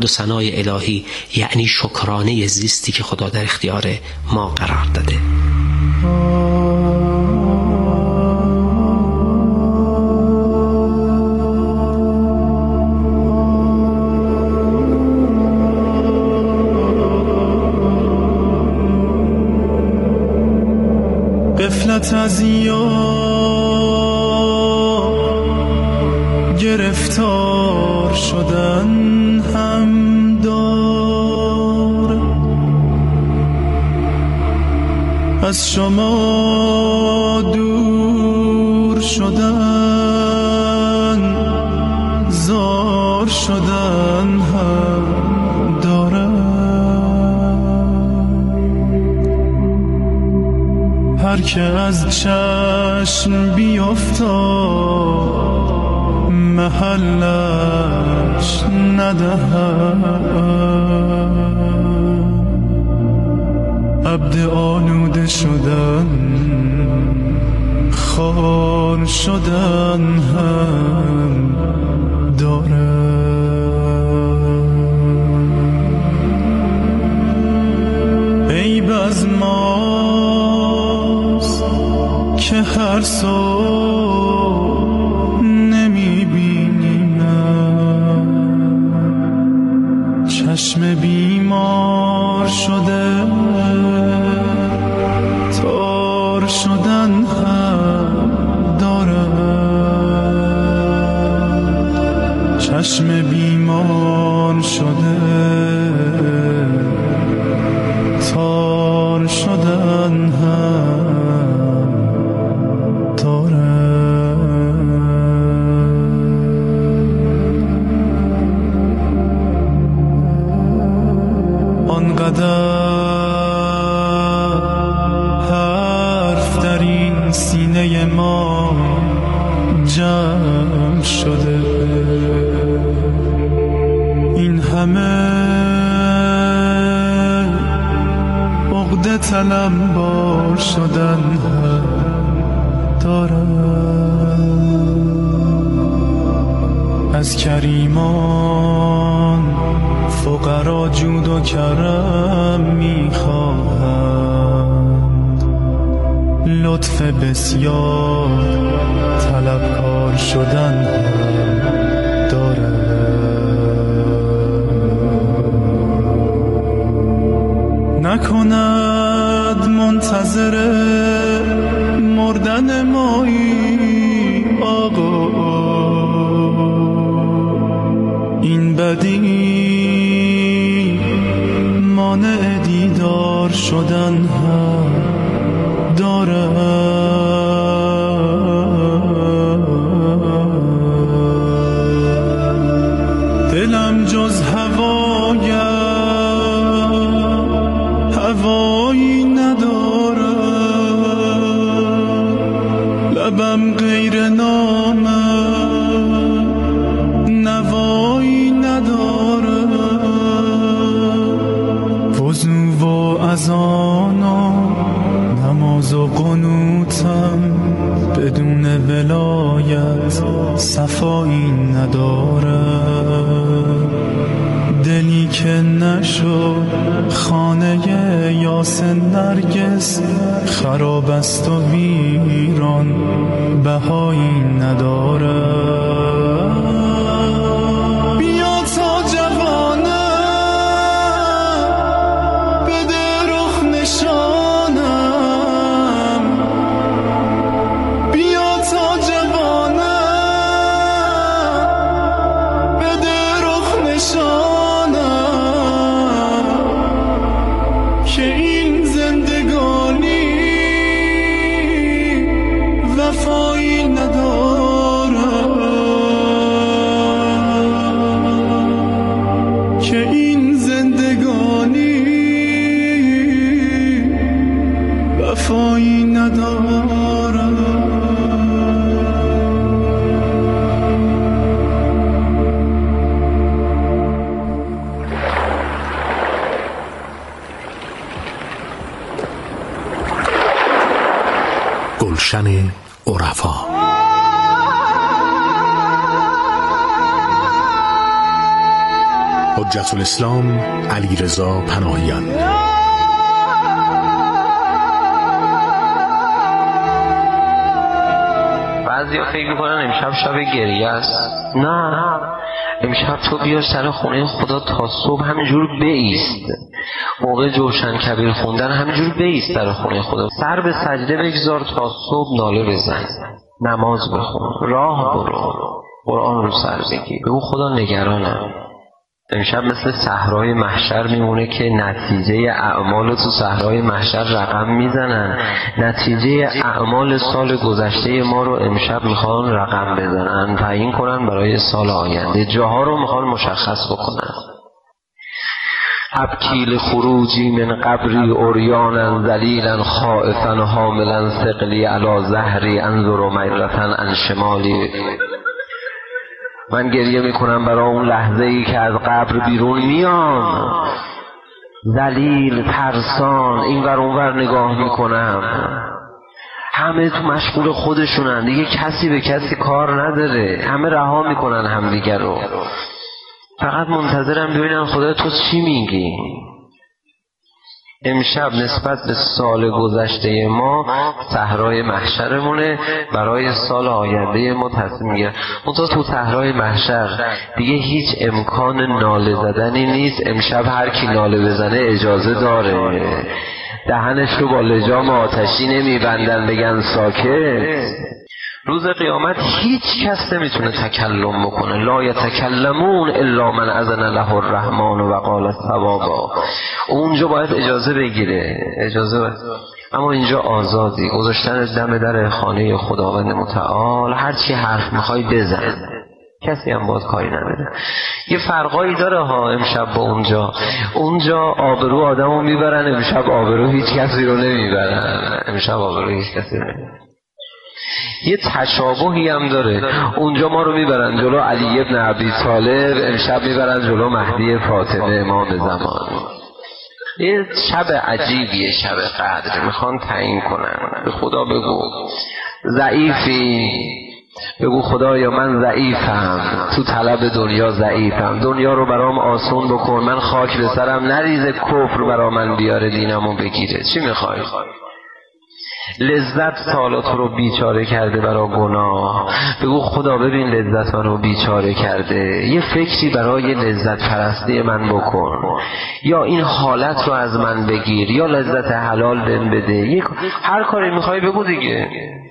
و ثنای الهی یعنی شکرانه زیستی که خدا در اختیار ما قرار داده. غفلت از یاد گرفتار شدن هم دار، از شما دور شدن زار شدن هم دارد. هر که از چشم بیفتاد محلش ندهد، عبد آلوده شدن خار شدن هم داره. عیب از ماست که هر صبح نمیبینیم، چشم بیمار شده تار شدن هم داره. چشم بیمار شده تار شدن هم داره. آنقدر حرف در این سینه ما جمع شده، این همه عقده طلبکار شدن دارد. از کریمان فقرا جود و کرم میخواهند، لطف بسیار طلبکار شدن دارد. نکند منتظر مردن مایی آقا، این بدی مانع دیدار شدن هم دارد. دلم جز هوایی ندارد، لبم غیر نام نوایی ندارد. وضو و اذان و نماز و قنوتم بدون ولایت صفایی ندارد. دلی که نشد خانه یاسین نرگس خراب است و ویران بهایی ندارد. بیا تا جوانم بده رخ نشانم، بیا تا جوانم بده رخ نشانم، که این زندگانی وفایی ندارد، که این زندگانی وفایی ندارد. گلشن عرفا. حجت الاسلام علیرضا پناهیان. بعضیا فکر میکنن امشب شب گریه است. نه، امشب تو بیا سر خونه خدا تا صبح همینجور بایست. موقع جوشن کبیر خوندن همینجور بایست سر خونه خدا، سر به سجده بگذار تا صبح ناله بزن، نماز بخون، راه برو، قرآن رو سر بگیر، بگو خدا نگرانم. امشب مثل صحرای محشر میمونه که نتیجه اعمال تو صحرای محشر رقم میزنن. نتیجه اعمال سال گذشته ما رو امشب میخوان رقم بزنن، تعیین کنن برای سال آینده، جاها رو میخوان مشخص بکنن. ابکی لخروجی من قبری عریانا ذلیلا خائفا حاملا ثقلی علی ظهری انظر میرة عن شمالی. من گریه میکنم برای اون لحظه ای که از قبر بیرون میام، ذلیل ترسان، این ور اون ور نگاه میکنم، همه تو مشغول خودشونن دیگه، کسی به کسی کار نداره، همه رها میکنن همدیگه رو، فقط منتظرم ببینن خدا تو چی میگی. امشب نسبت به سال گذشته ما صحرای محشرمونه، برای سال آینده ما تصمیم میگیرن. منتها تو صحرای محشر دیگه هیچ امکان ناله زدنی نیست. امشب هر کی ناله بزنه اجازه داره، دهنش رو با لجام آتشی نمیبندن بگن ساکت. روز قیامت هیچ کس نمیتونه تکلم بکنه، لا یتکلمون الا من اذن له الرحمن و قال صوابا. اونجا باید اجازه بگیره، اجازه باید. اما اینجا آزادی، گذاشتن دم در خانه خداوند متعال، هر چی حرف میخوای بزن، کسی هم باید کاری نداره. یه فرقایی داره ها امشب با اونجا آبرو آدمو میبرن، امشب آبرو هیچ کسی رو نمیبرن، امشب آبرو هیچ کسی رو نمیبرن. یه تشابهی هم داره، اونجا ما رو میبرن جلو علی ابن ابی طالب، امشب میبرن جلو مهدی فاطمه امام زمان. یه شب عجیبیه، شب قدر، میخوان تعیین کنن. به خدا بگو ضعیفی، بگو خدایا من ضعیفم، تو طلب دنیا ضعیفم، دنیا رو برام آسون بکن، من خاک به سرم نریزه، کفر برا من بیاره دینمو بگیره. چی میخوای؟ لذت سالا تو رو بیچاره کرده برای گناه، بگو خدا ببین لذت من رو بیچاره کرده، یه فکری برای لذت پرستی من بکن، یا این حالت رو از من بگیر، یا لذت حلال بهم بده، هر کاری میخوای بگو دیگه.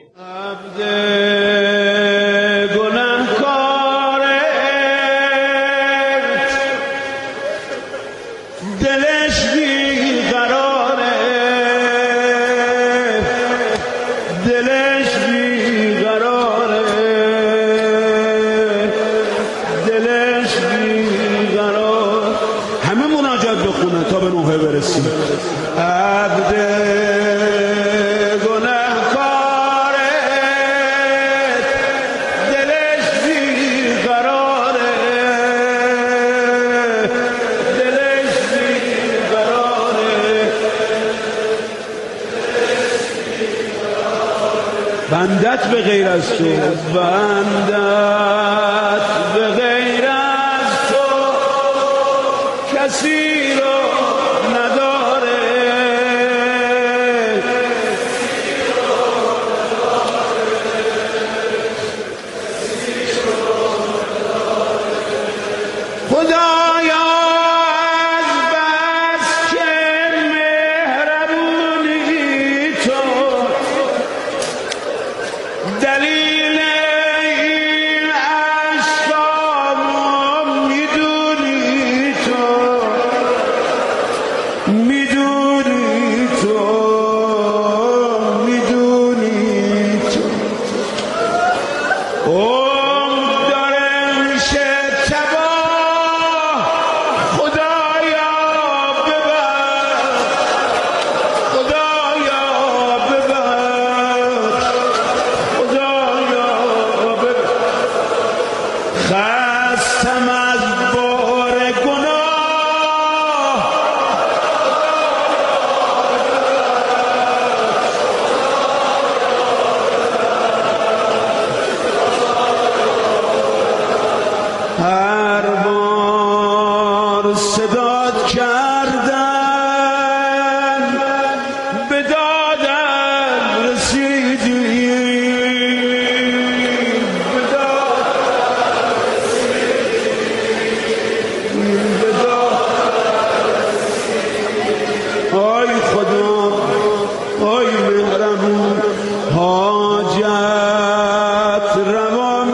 بندت به غیر از تو، بندت به غیر از تو کسی رو نداره. خدایا از بس که مهربونی تو، دلیل این عشقامو میدونی تو، صدات کردن به دادم رسیدی، به دادم رسیدی. آی خدا، آی مهربون، حاجت روان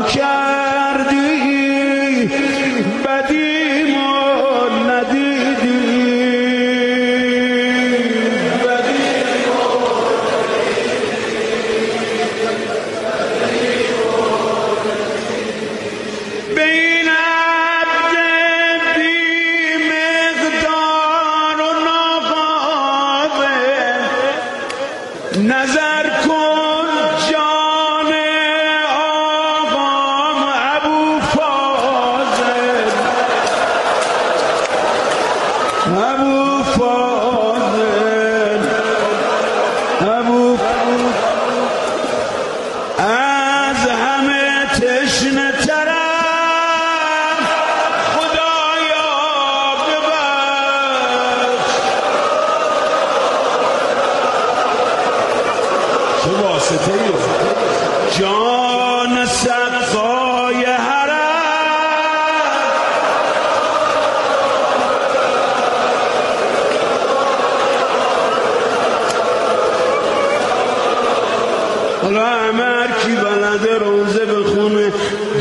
کردی، بدیم و ندیدی، بدیم و به این عبد بی مقدار و ناقابل نظر کن جان آقام ابو فاضل، ابو فاضل، ابو از همه تشنه ترم خدایا ببخش. چه واسطه ای جان سقای حرم، حالا همه کی بلده روزه بخونه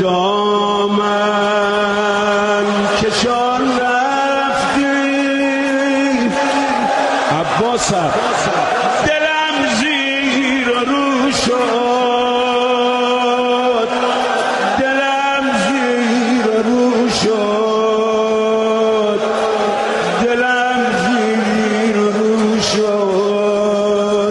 دامن کشان رفتی عباس، دلم زیر و رو شد، دلم زیر و رو شد، دلم زیر و رو شد.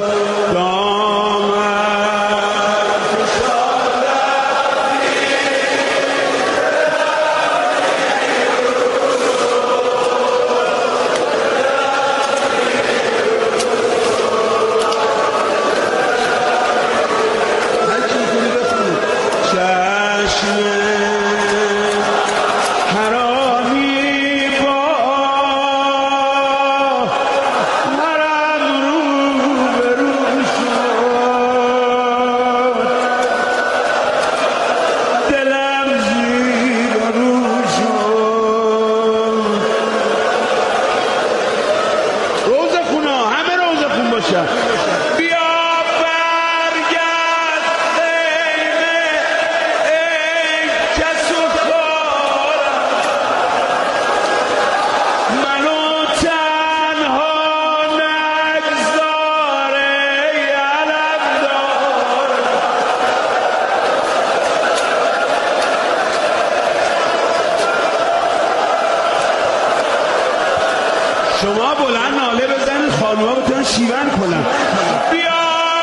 شما بلند ناله بزنید خانوها بتونن شیون کنن. بیا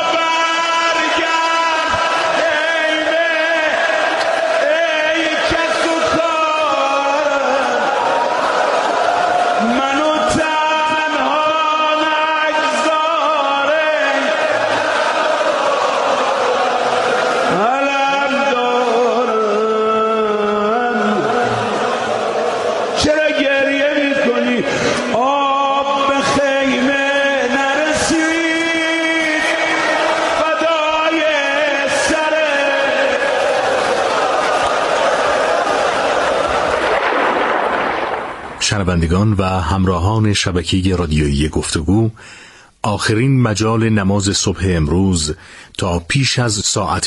برگرد خیمه ای کس و کار، منو تنها نگذاره، علم دارم. چرا گریه میکنی؟ شنوندگان و همراهان شبکه رادیویی گفتگو، آخرین مجال نماز صبح امروز تا پیش از ساعت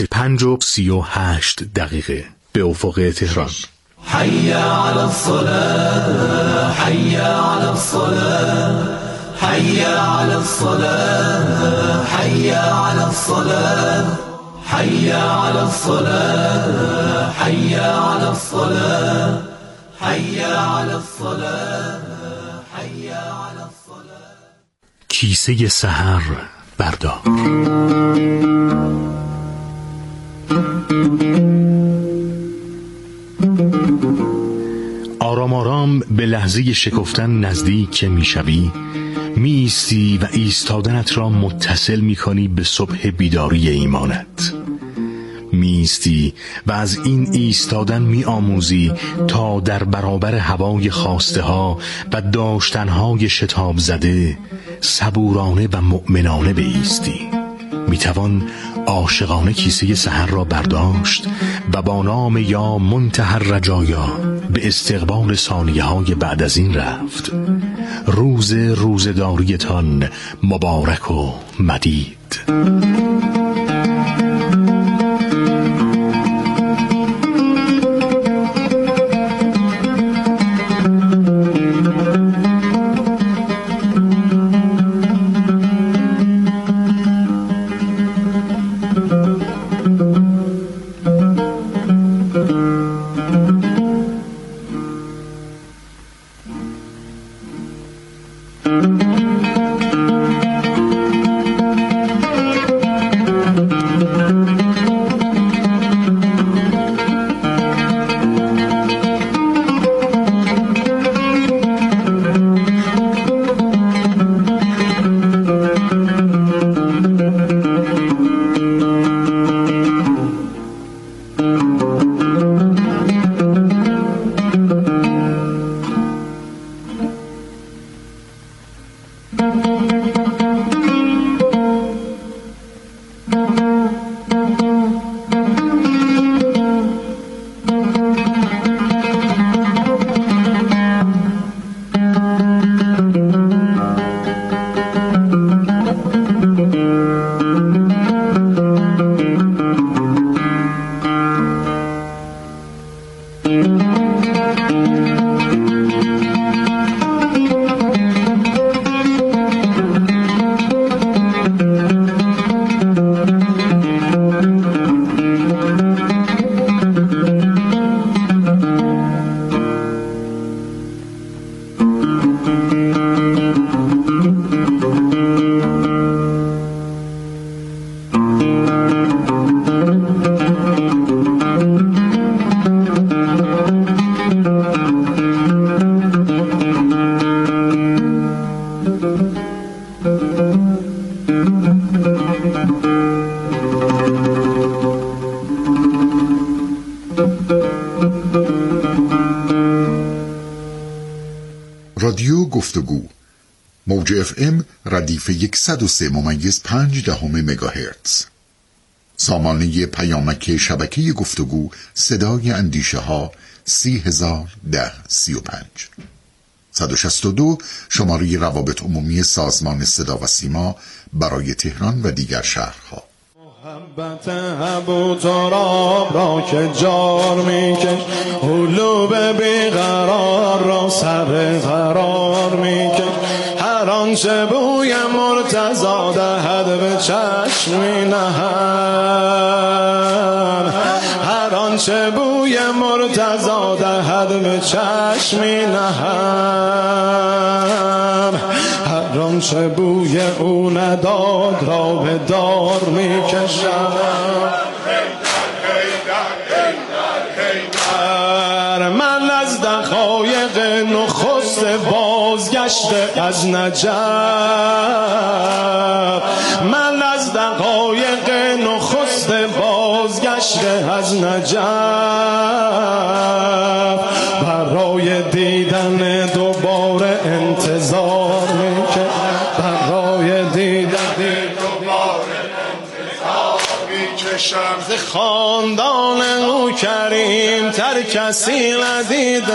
5:38 به افق تهران. حي على الصلاة، حي على الصلاة، حي على الصلاة، حي على الصلاة، حي على الصلاة، حي على الصلاة، حي على الصلاة، حي على الصلاة. کیسه سحر بردار. آرام آرام به لحظه شکفتن نزدیک میشوی، می ایستی و ایستادنت را متصل می کنی به صبح بیداری ایمانت. میستی و از این ایستادن میآموزی تا در برابر هوای خواسته ها و داشتنهای شتاب زده صبورانه و مؤمنانه بایستی. میتوان عاشقانه کیسه سحر را برداشت و با نام یا منتهی الرجایا به استقبال ثانیه های بعد از این رفت. روزداریتان مبارک و مدید. رادیو گفتگو موج FM ردیف 103.5 مگاهرتز. سامانه پیامک شبکه گفتگو صدای اندیشه ها 30,01035. 162 شماره روابط عمومی سازمان صدا و سیما برای تهران و دیگر شهرها. محبت ابو تراب را که جار میکش، قلوب بیقرار را سر قرار میکش. هر آنچه بوی مرتضی دهد به چشم نهد، هر آنچه بوی مرتضی دهد به چشم نهد. هر آنچه بوی او نداد را به دار میکشم. من از دقایق نخست بازگشت از نجف، من از دقایق نخست بازگشت از نجف برای دیدن دوباره انتظار میکشم، برای دیدن دوباره انتظار میکشم. ز خاندان او کریم تر کسی ندیده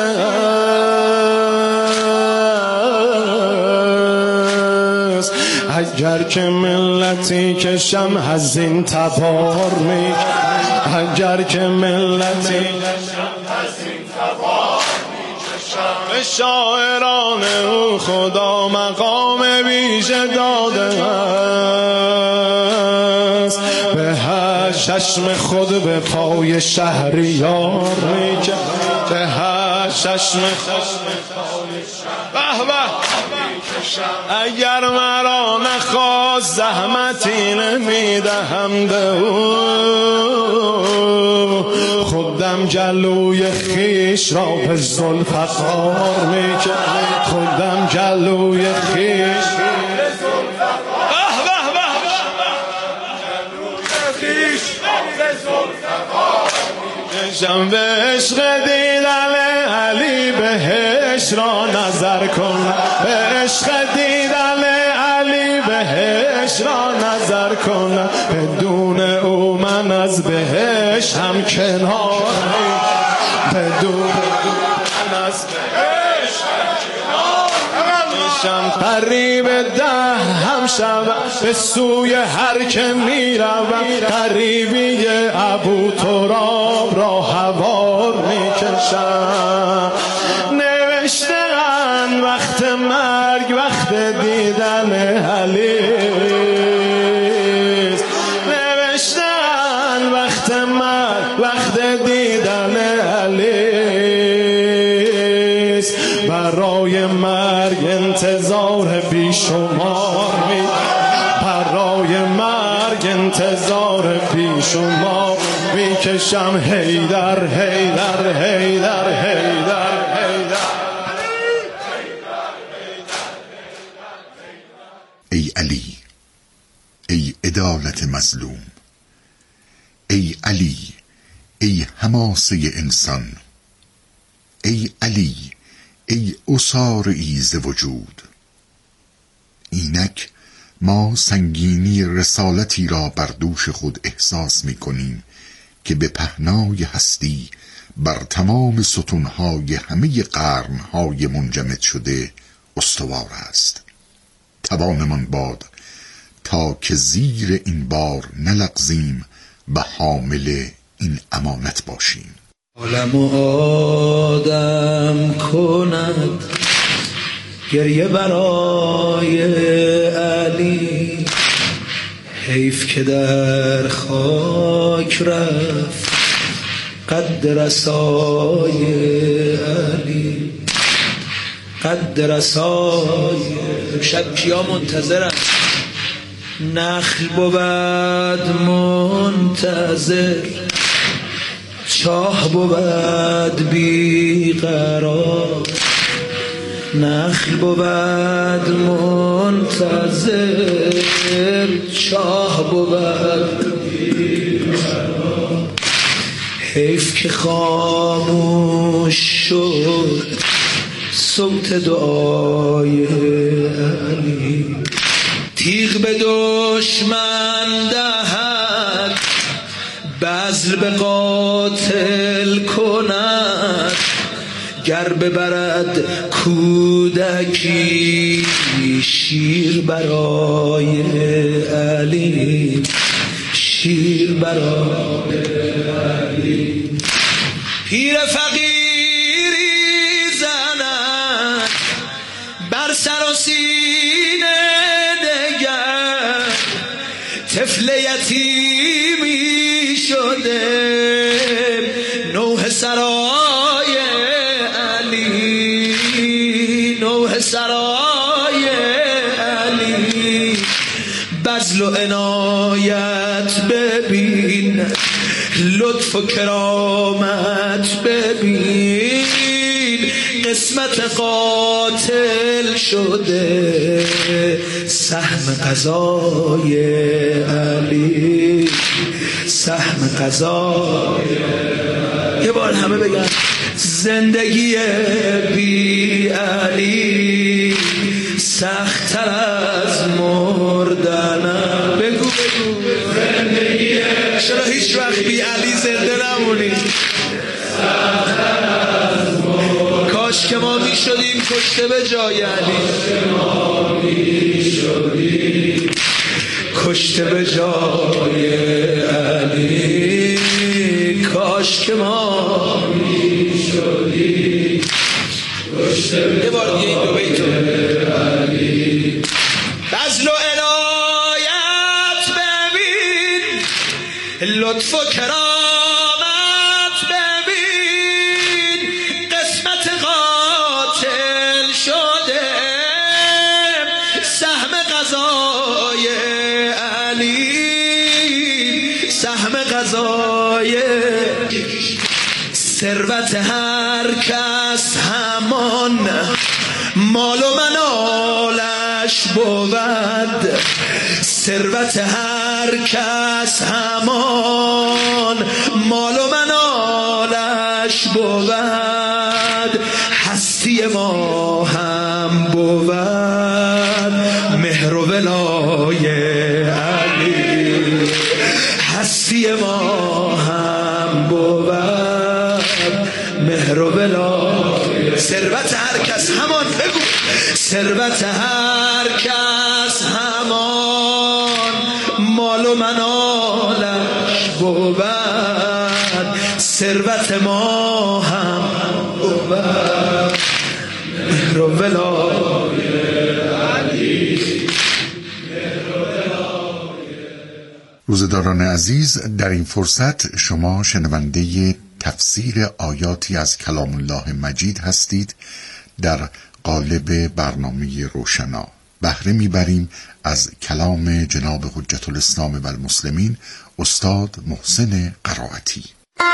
است. اگر که ملتی کشم هزین تبار میکشم، اگر که ملتی کشم هزین تبار میکشم. به شاعران او خدا مقام ویژه داده است، به هر چشم خود به پای شهریار میکشم، به هر چشم پای شهریار اگر مرا نخواست زحمتی نمیدهم به او، خودم جلوی خیش را به ذوالفقار میکشم، خودم جلوی خیش به ذوالفقار، جلوی خیش به ذوالفقار باشم به عشق دیدن علی بهش را نظر کن به عشق دیدن علی بهش را نظر کن بدون او من از بهش هم کنار بدون من از بهش هم قریب ده هم شوم به سوی هر که میروم قریبی ابو تراب را هوار میکشم نوشتن وقت مرگ وقت دیدن علی نوشتن وقت مرگ وقت دیدن علی برای مرگ انتظار بیشمار می برای مرگ انتظار بیشمار میکشم حیدر حیدر حیدر حیدر ای علی ای عدالت مظلوم ای علی ای حماسه انسان ای علی ای اسار ایز وجود اینک ما سنگینی رسالتی را بر دوش خود احساس می کنیم که به پهنای هستی بر تمام ستونهای همه قرنهای منجمد شده استوار است. توانمان باد تا که زیر این بار نلغزیم و حامل این امانت باشیم. عالم و آدم کند گریه برای علی حیف که در خاک رفت قد رسای علی قد رسای شب کیا منتظرم نخل بود منتظر چاه بود بیقرار نخل بود منتظر چاه بود بیقرار حیف که خاموش شد صوت دعای علی تیغ به دشمن دهد بذل به قاتل کند گر ببرد کودکی شیر برای علی شیر برای علی پیر فقیری زند بر سر و سینه دگر طفل یتیمی شده نوح سرای علی نوح سرای علی بذل و عنایت ببین لطف و کرامت ببین قسمت قاتل شده سهم قضای علی سهم قضای یه بار همه بگن زندگی بی علی سخت‌تر از مردنم بگو زندگی چرا هیچ وقت بی علی زنده نمونی کاش که ما می شدیم کشته به جای علی کشته به جای علی کاش که ما می شدیم کشته به جای علی بذل و عنایت ببین لطف و کرامت ثروت هر کس همان مال و منالت مالش بود، ثروت هر کس همان مال و منالش بود. هستی ما هم بود مهر و ولای علی، هستی ما هم بود مهر و ولای. ثروت هر کس همان، بگو ثروت هر کس همان مال و منالش بود، ثروت ما هم بود مهر و ولای علی. روزداران عزیز، در این فرصت شما شنونده تفسیر آیاتی از کلام الله مجید هستید در قالب برنامه روشنا. بهره میبریم از کلام جناب حجت الاسلام و المسلمین استاد محسن قرائتی.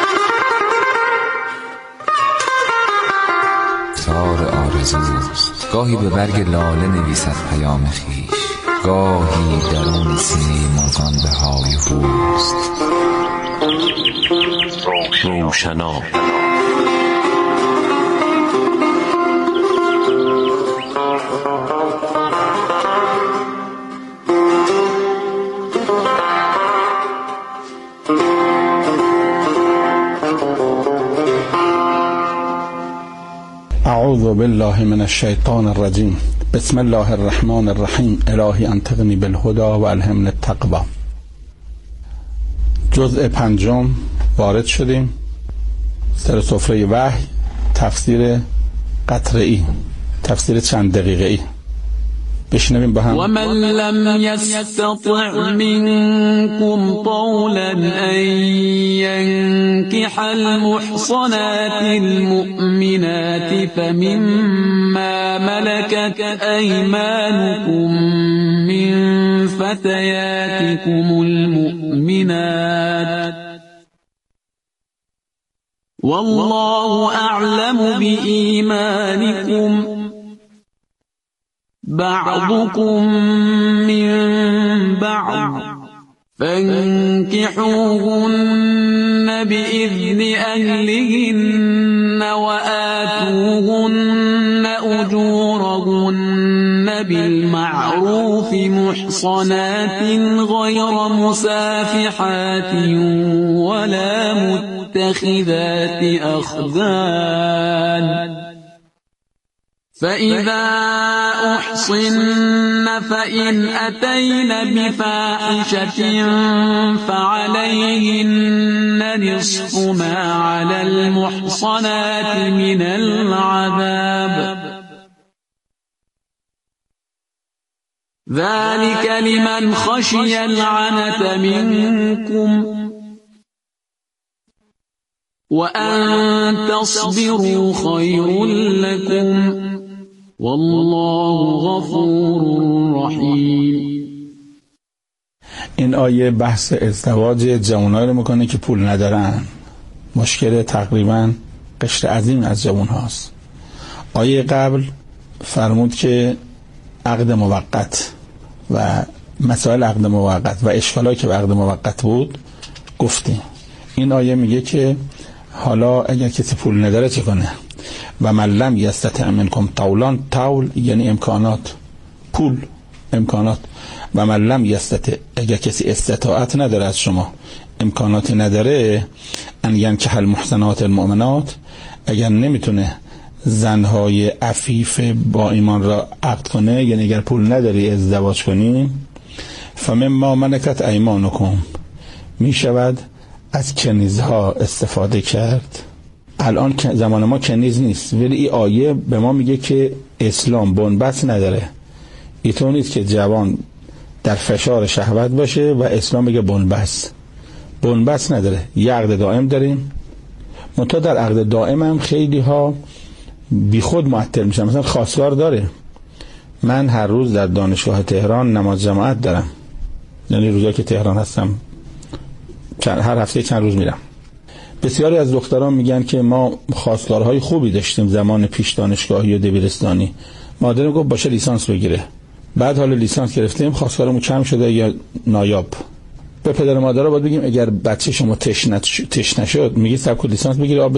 تار آرزوست، گاهی به برگ لاله نویسد پیام خویش، گاهی درون سینه مرغان به های هوست. روشنا اعوذ بالله من الشیطان الرجیم. بسم الله الرحمن الرحیم. الهی انطقنی بالهدى و الهمنی التقوی. جزء 5 وارد شدیم. سر سفره وحی، تفسیر قطره‌ای، تفسیر چند دقیقه‌ای. بشنویم با هم. و من لم یستطع منکم طولا ان ینکح المحصنات المؤمنات فمما ملكت ایمانکم من فتياتكم المؤمنات والله اعلم بإيمانكم بعضكم من بعض فانكحوهن بإذن أهلهن وآتوهن أجورهن بالمعروف محصنات غير مسافحات ولا متخذات أخدان فإذا أحصن فإن أتين بفاحشة فعليهن نصف ما على المحصنات من العذاب ذلك لمن خشي العنة منكم وأن تصبروا خير لكم والله غفور رحیم. این آیه بحث ازدواج جوانایی رو میکنه که پول ندارن. مشکل تقریبا قشر عظیم از جوان هاست. آیه قبل فرمود که عقد موقت و مسائل عقد موقت و اشکالایی که به عقد موقت بود گفتیم. این آیه میگه که حالا اگر کسی پول نداره چه کنه؟ و من لم یستطع منکم طولا، طول یعنی امکانات، پول امکانات. و من لم یستطع، اگر کسی استطاعت نداره از شما، امکانات نداره، ان ینکح المحصنات المؤمنات، اگر نمیتونه زنهای عفیف با ایمان را عقد کنه، یعنی اگر پول نداری ازدواج کنی، فمما ملکت ایمانکم، میشود از کنیزها استفاده کرد. الان زمان ما کنیز نیست، ولی این آیه به ما میگه که اسلام بنبست نداره. اینطور نیست که جوان در فشار شهوت باشه و اسلام میگه بنبست نداره. یه عقد دائم داریم. منتها در عقد دائم هم خیلی ها بی خود معطل میشن. مثلا خواستگار داره. من هر روز در دانشگاه تهران نماز جماعت دارم، یعنی روزایی که تهران هستم هر هفته چند روز میرم. بسیاری از دختران میگن که ما خواستگارهای خوبی داشتیم زمان پیش دانشگاهی و دبیرستانی. مادرم گفت باشه لیسانس بگیره. بعد حالا لیسانس گرفتیم، خواستگارمون کم شده یا نایاب، به پدر و مادر باید بگیم اگر بچه شما تش نشد میگی سبک لیسانس بگیری آب